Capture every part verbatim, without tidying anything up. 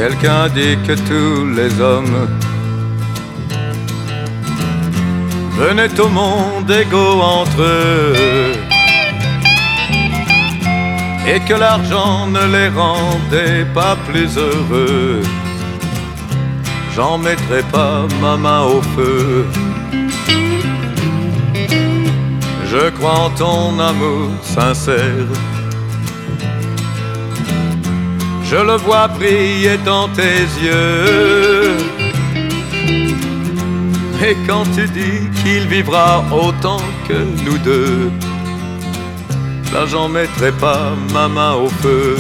Quelqu'un dit que tous les hommes venaient au monde égaux entre eux, et que l'argent ne les rendait pas plus heureux. J'en mettrai pas ma main au feu. Je crois en ton amour sincère, je le vois briller dans tes yeux. Et quand tu dis qu'il vivra autant que nous deux, là j'en mettrai pas ma main au feu.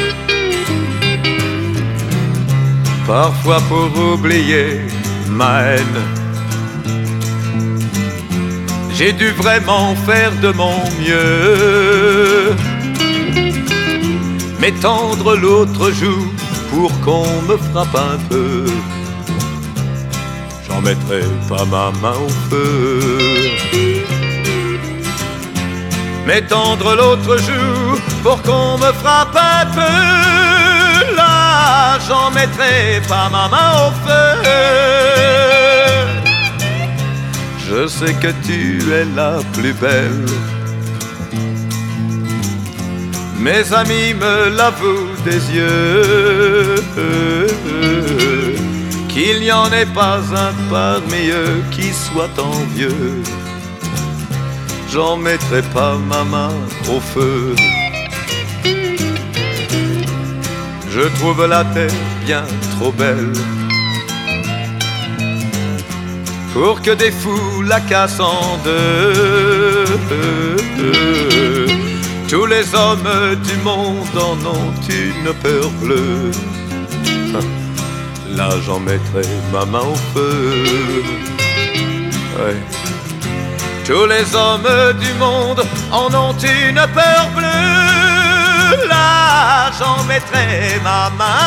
Parfois pour oublier ma haine, j'ai dû vraiment faire de mon mieux, m'étendre l'autre joue pour qu'on me frappe un peu. J'en mettrai pas ma main au feu. M'étendre l'autre joue pour qu'on me frappe un peu. Là, j'en mettrai pas ma main au feu. Je sais que tu es la plus belle, mes amis me l'avouent des yeux, qu'il n'y en ait pas un parmi eux qui soit envieux. J'en mettrai pas ma main au feu. Je trouve la terre bien trop belle pour que des fous la cassent en deux. Tous les hommes du monde en ont une peur bleue. Là j'en mettrai ma main au feu. Ouais. Tous les hommes du monde en ont une peur bleue. Là j'en mettrai ma main